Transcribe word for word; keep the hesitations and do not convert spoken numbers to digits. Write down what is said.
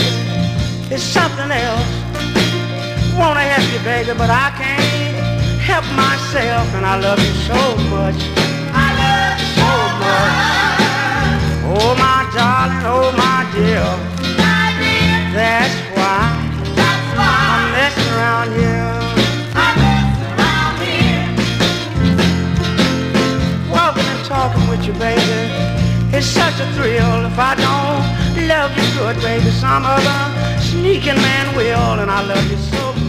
It's something else. Wanna help you, baby, but I can't help myself. And I love you so much. I love you so much. Oh, my darling, oh, my dear. My dear. That's why. That's why I'm messing around here. I'm messing around here. Walking and talking with you, baby. It's such a thrill. If I don't love you good, baby, some other sneaking man will. And I love you so much.